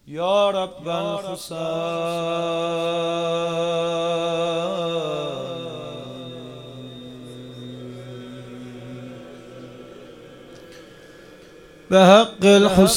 یا رب الحسین به حق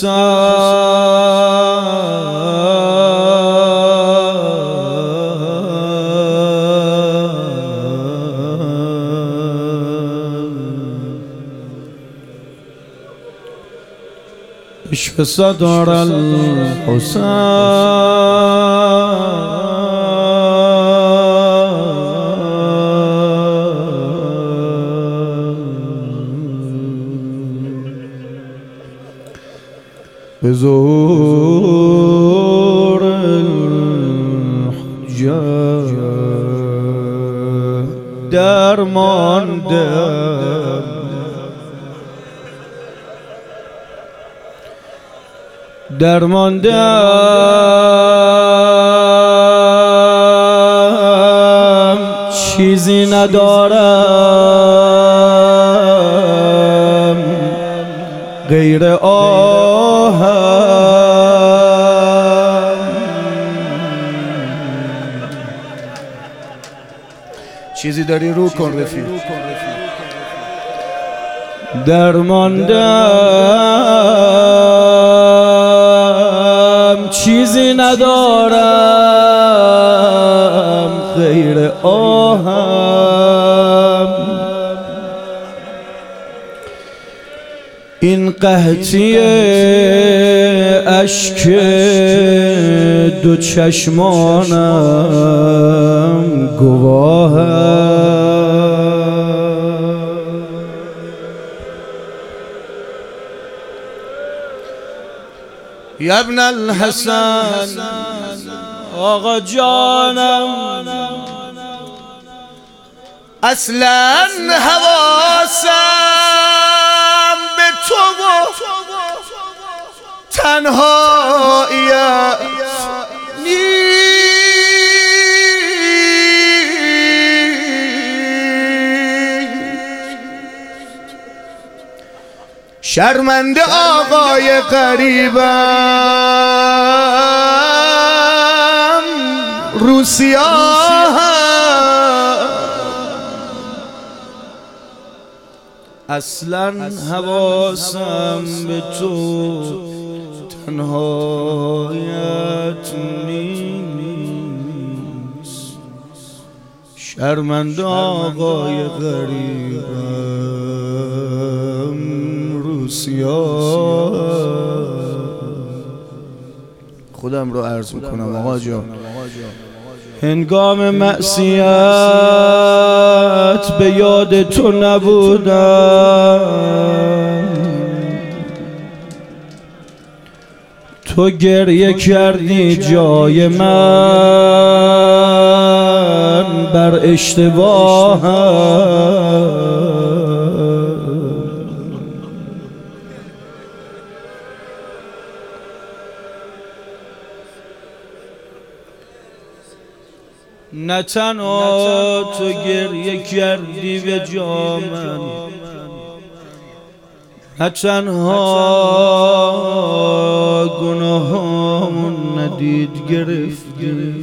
عشق صدر الحسین به ظهور الحجه درماندم چیزی ندارم غیر آهم. چیزی داری رو کن رفیق. درماندم چیزی ندارم غیر آهم. این قحطی اشک دو چشمانم گواهم. یا ابن الحسن آقا جانم اصلا حواسم به تو و تنهاییت شرمنده آقای غریبم رو سیاهم. اصلا حواسم به تو تنهایت نیست. شرمنده آقای غریبم رو سیاه. خودم رو عرض میکنم آقا جان، هنگام معصیت به یاد تو نبودم، تو گریه کردی جای من بر اشتباهم. نه تنها تو گریه کردی به جا من، نه تنها گناهامون ندید گرفتی.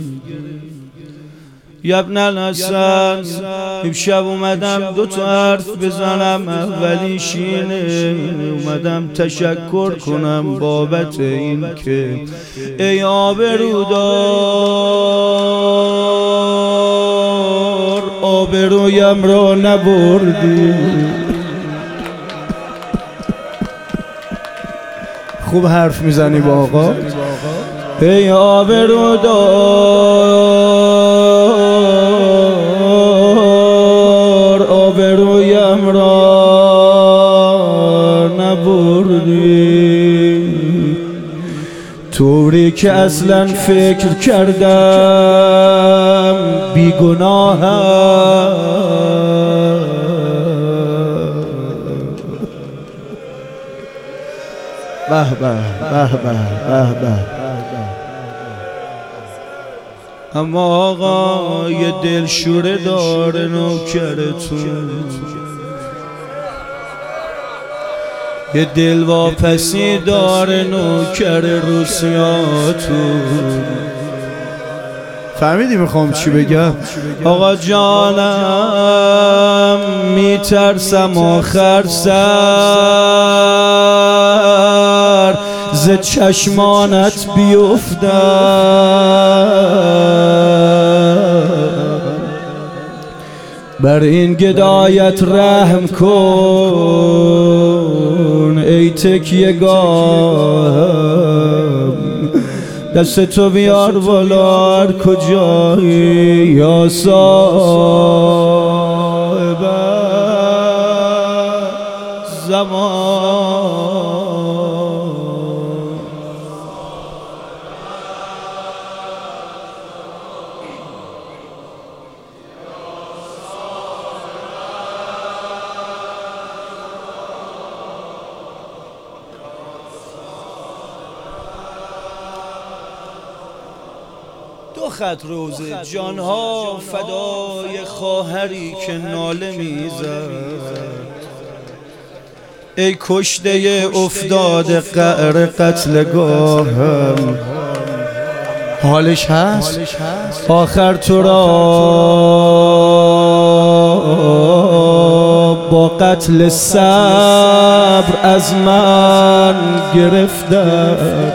یا ابن الحسن امشب اومدم دو تا حرف بزنم. اولیش اینه اومدم تشکر کنم بابت این که ای آبرودار آبرویم را نبردی. خوب حرف میزنی با آقا. ای آبرودار آبرویم را نبردی، طوری که اصلا فکر کردم بیگناهم. به به به به به. اما آقا یه دلشوره داره نوکرتون، یه دل واپسی داره نوکر روسیاتون. فهمیدی میخوام چی بگم؟ آقا جانم میترسم آخر سر ز چشمانت بیفتم، بر این گدایت رحم کن ای تکیه‌گاهم، دست تو بیار بالا هر کجایی یا صاحب زمان. دو خط روزه جانها فدای خواهری که ناله میزد، ای کشته افتاده قعر قتلگاهم. حالش هست؟ آخر تو را با قتل صبر از من گرفتن.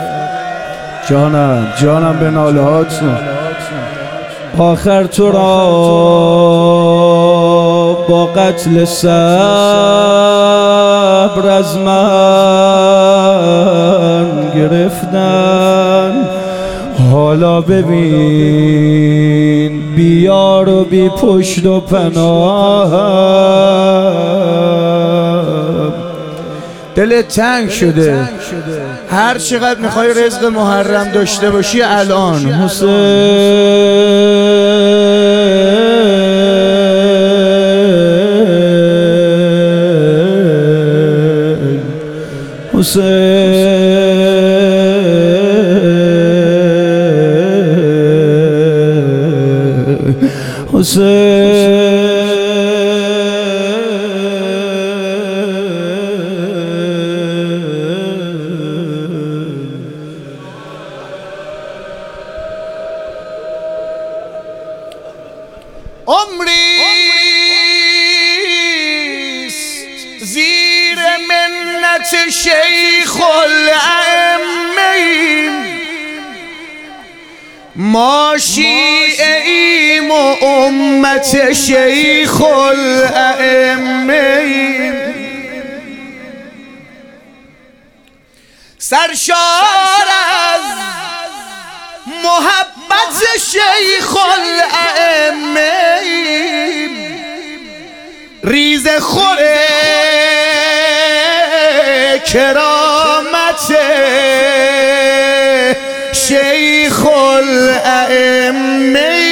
جانم به ناله هاتون. آخر تو را با قتل صبر از من گرفتن. حالا ببین بیار و بی پشت و پناهم. دلت تنگ شده، هر چقدر میخوای رزق محرم داشته باشی الان. عمریست زیر منت شیخ الائمه، ما شیعه ایم و امت شیخ الائمه، سرشار از محبت شیخ الائمه، ریز خوره کرامت شیخ الائمه.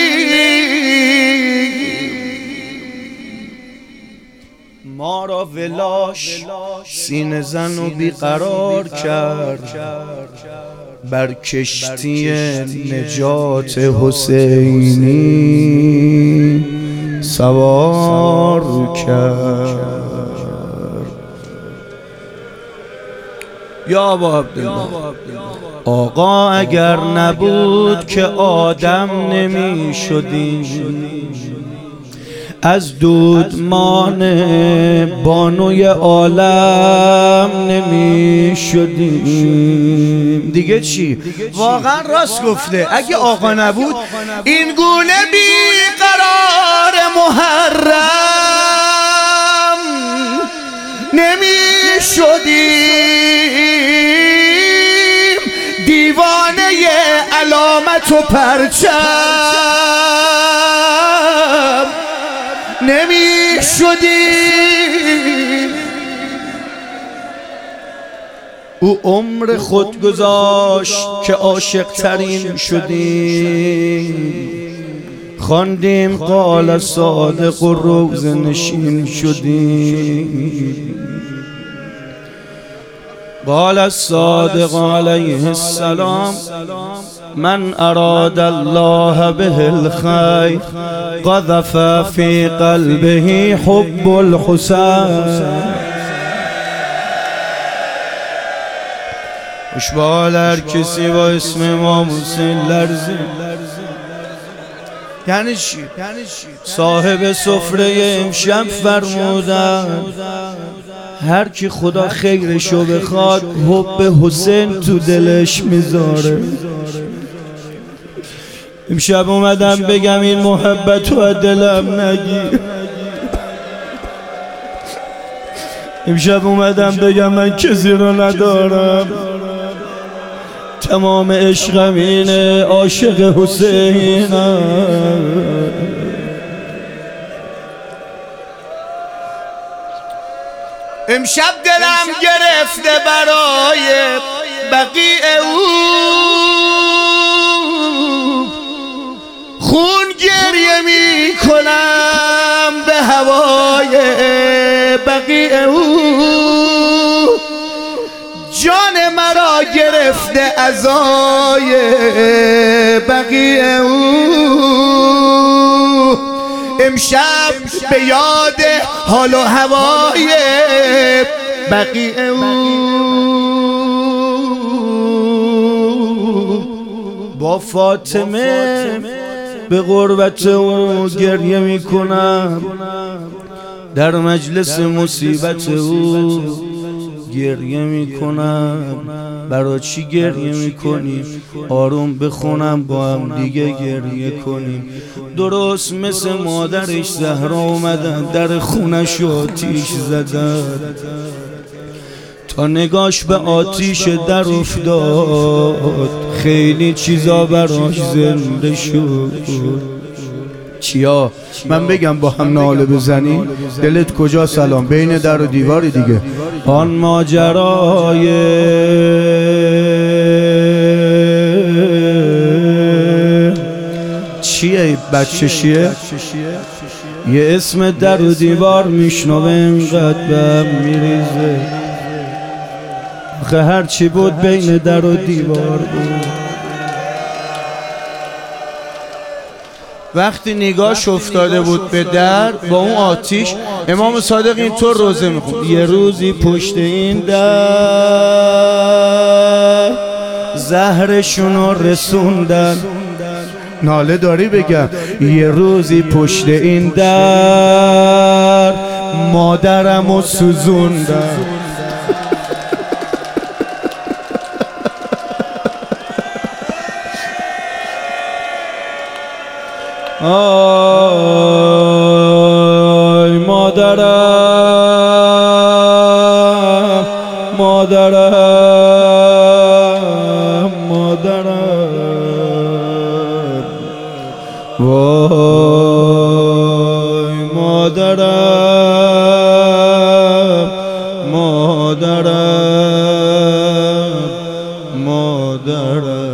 ما را ولاش سینه زن و بیقرار کرد، بر کشتی نجات حسینی سوار کرد. یا ابا عبدالله، آقا اگر نبود که آدم نمی شدیم، از دودمان بانوی عالم نمی شدیم. دیگه چی؟ واقعا راست گفته، اگه آقا نبود این گونه بیقرار محرم نمی شدیم، دیوانه علامت و پرچم نمی شدیم. او عمر خود گذاشت که عاشق ترین شدیم، خواندیم قال صادق و روز نشین شدیم. قال الصادق علیه السلام من اراد الله به الخیر قذف فی قلبه حب الحسین. اشبال هر کسی با اسم امام حسین لرزه. یعنی چی؟ صاحب سفره امشب فرمودن هر کی خدا خیرشو بخواد حب حسین تو دلش میذاره. امشب اومدم بگم این محبت رو دلم نگیر. امشب اومدم بگم من کسی رو ندارم، تمام عشقم اینه، عاشق حسینم. امشب دلم گرفته برای بقیع او، خون گریه می کنم به هوای بقیع او. جان مرا گرفته عزای بقیع او. امشب به یاد حال و هوای بقیع او. با فاطمه به غربت او گریه میکنم، در مجلس مصیبت او گریه میکنم. برای چی گریه میکنیم؟ آروم بخونم با هم دیگه گریه کنیم. درست مثل مادرش زهرا اومدن در خونش آتیش زدن، تا نگاش به آتیش در افتاد خیلی چیزا براش زنده شد. چیا؟ من بگم با هم ناله بزنی؟ دلت کجا سلام؟ بین در و دیواری دیگه. آن ماجرای چیه؟ بچه چیه؟ یه اسم در و دیوار میشنوه اینقدر به هم میریزه. آخه هرچی بود بین در و دیوار بود. وقتی نگاش افتاده بود به در با اون آتیش، امام صادق اینطور روزه میخوند: یه روزی پشت این در زهرشونو رسوندن. ناله داری بگم؟ یه روزی پشت این در مادرمو سوزوندن. آی مادرم مادرم مادرم، وای مادرم مادرم مادرم.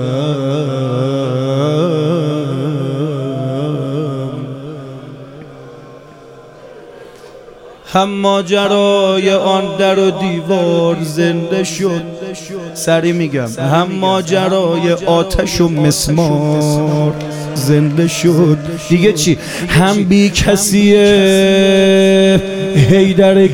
هم ماجرای آن در و دیوار زنده شد. سری میگم: هم ماجرای آتش و مسمار زنده شد. دیگه چی؟ هم بی کسیه حیدر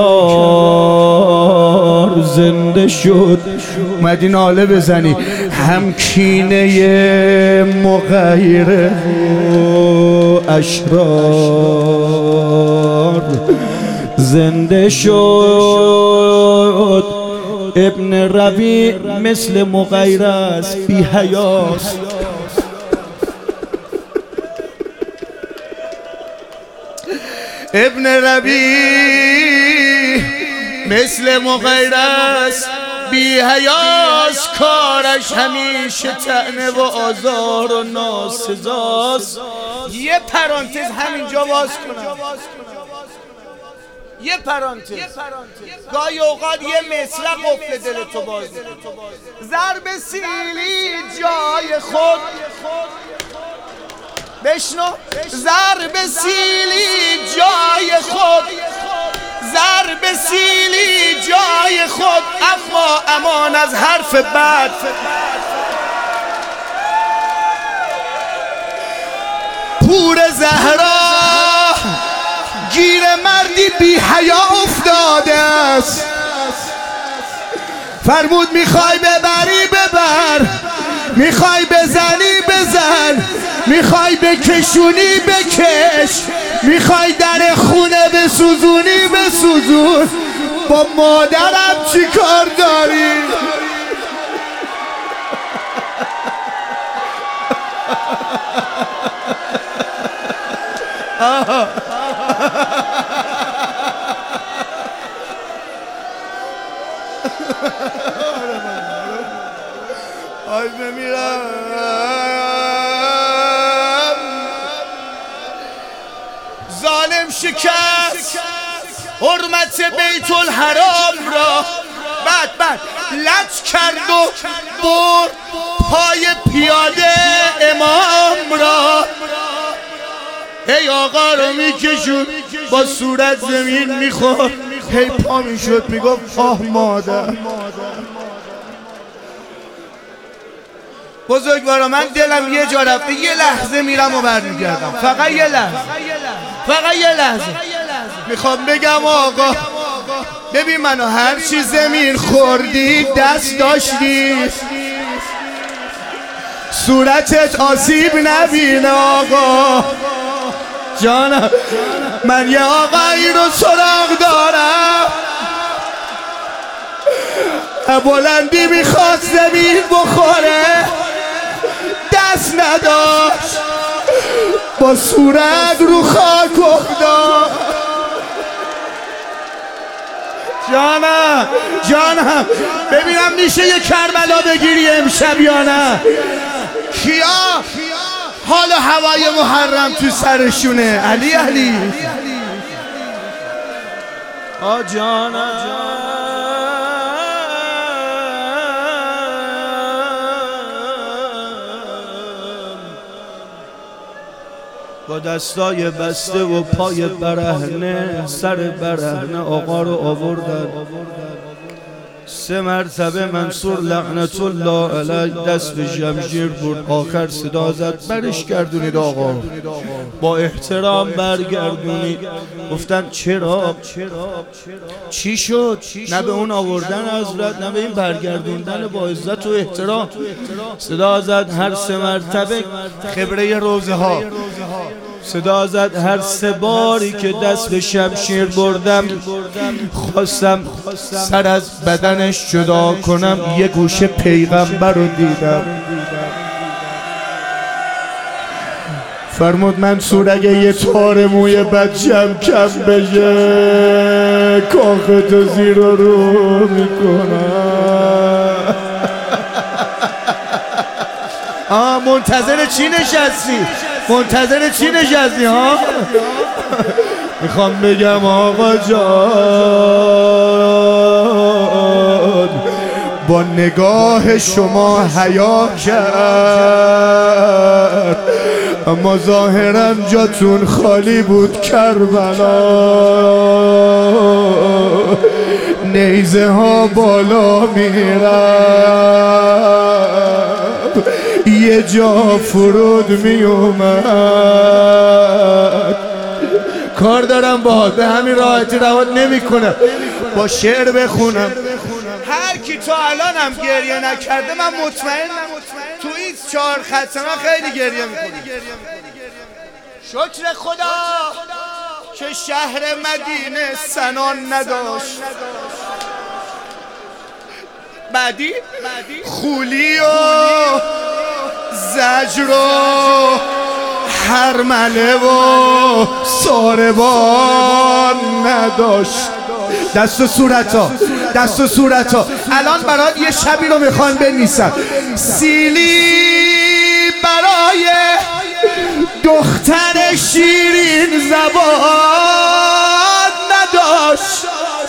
کرار زنده شد. اومدی ناله بزنی. هم کینه مغیره و اشرار زنده شد. ابن ربیع مثل مغیره است، بی حیاست. ابن ربیع مثل مغیره است، بی حیاست. کارش همیشه طعنه و آزار و ناسزاست. یه پرانتز همینجا باز کنم. یه پرانتز. گاهی اوقات یه مصرع قفل دلتو باز ضرب سیلی جای خود بشنو. ضرب سیلی جای خود، ضرب سیلی جای خود، اما امان از حرف بد. پور زهرا گیر مردی بی حیا افتاده است. فرمود میخوای ببری ببر، میخوای بزنی بزن، میخوای بکشونی بکش، میخوای در خونه بسوزونی بسوزون. با مادرم چی کار داری؟ آی بمیرم ظالم شکست حرمت بیت الحرام را، بعد لج کرد و برد پای پیاده امام را. ای آقا رو میکشون با صورت زمین میخورد، هی پا میشد میگفت آه مادر. بزرگوارا من دلم یه جا رفته، یه لحظه میرم و برمیگردم، فقط یه لحظه میخوام بگم آقا ببین منو هر چی زمین خوردی دست داشتی، صورتت آسیب نبینه آقا جانم. من یه آقایی رو سراغ دارم، بلندی میخواست زمین بخوره دست نداشت، با صورت رو خاک افتاد. جانم ببینم میشه یه کربلا بگیری امشب یا نه؟ کیا حال هوای محرم تو سرشونه؟ علی جانم با دستای بسته و پای برهنه سر برهنه آقا رو آوردن. 3 مرتبه منصور لعنت الله علیه دست به شمشیر برد، آخر صدا زد برش گردونید آقا، با احترام برگردونید. گفتن چرا؟ چی شد؟ نه به اون آوردن حضرت نه به این برگردوندن با عزت و احترام. صدا زد هر 3 مرتبه، خبره روزه ها صدا زد هر 3 باری که دست به شمشیر بردم خواستم سر از بدنش جدا کنم، یه گوشه پیغمبر رو دیدم. فرمود منصور اگه یه تار موی بچم کم بشه کاختو زیر رو میکنم. منتظر چی نشستی ها؟ میخوام بگم آقا جان با نگاه شما حیا کرد، اما ظاهرا جاتون خالی بود کربلا. نیزه ها بالا میرم یه جا فرود می اومد. کار دارم باهات، به همین راحتی رهات نمی کنم، با شعر بخونم. هر کی تا الانم گریه نکرده من مطمئنم تو این 4 خط من خیلی گریه میکنم. شکر خدا که شهر مدینه سنان نداشت. بعدی خولی و زجر و هرمله و ساربان نداشت. دست و صورتا الان برات یه شبی رو میخوان بنویسن. سیلی برای دختر شیرین زبان نداشت،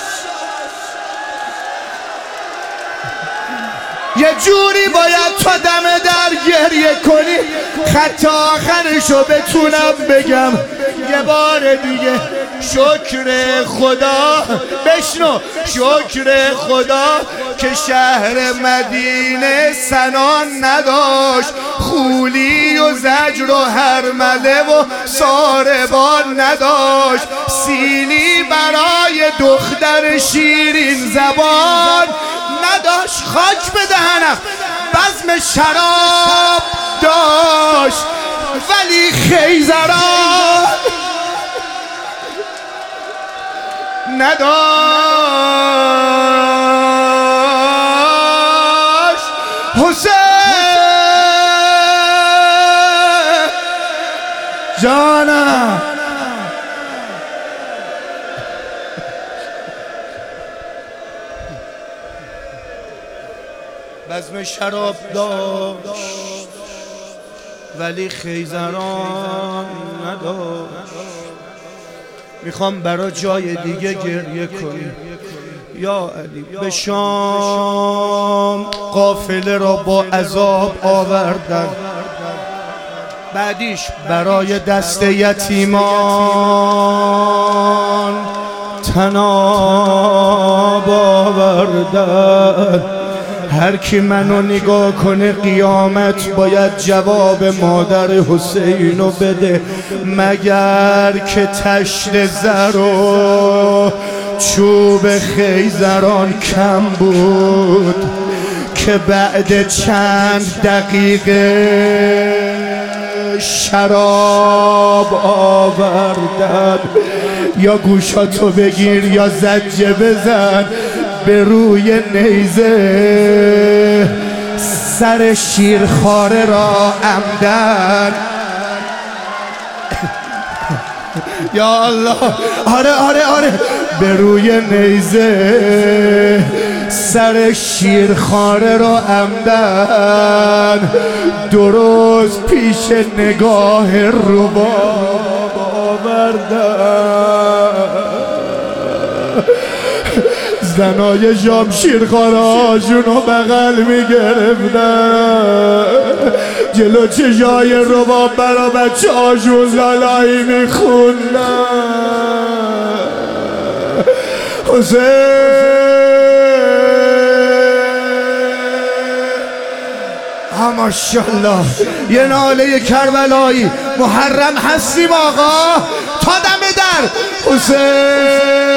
یه جوری باید تا دم در گریه کنی خط آخرشو بتونم بگم یه بار دیگه. شکر خدا، بشنو، شکر خدا که شهر مدینه سنان نداشت، خولی و زجر و هرمله و ساربان نداشت، سیلی برای دختر شیرین زبان نداشت. خاک به دهنم. بزم شراب داشت ولی خیزران نداشت. حسین جانم بزم شراب داشت ولی خیزران نداشت. میخوام برا جای دیگه گریه کنی یا علی. به شام قافله را با عذاب آوردن، بعدیش برای دست یتیمان تناب آوردن. هر کی منو نگاه کنه قیامت باید جواب مادر حسینو بده، مگر که تشت زر و چوب خیزران کم بود که بعد چند دقیقه شراب آوردن. یا گوشاتو بگیر یا زجه بزن به روی نیزه سر شیرخواره را عمدن. یا الله آره آره آره به روی نیزه سر شیرخواره را عمدن درست پیش نگاه رباب آوردن. زنای شمشیر خاراشونو بغل میگرفتن، جلو چشای رباب برا بچه هاشون لالایی میخوندن. حسین ماشاءالله یه ناله کربلایی محرم هستیم آقا تا دم در. حسین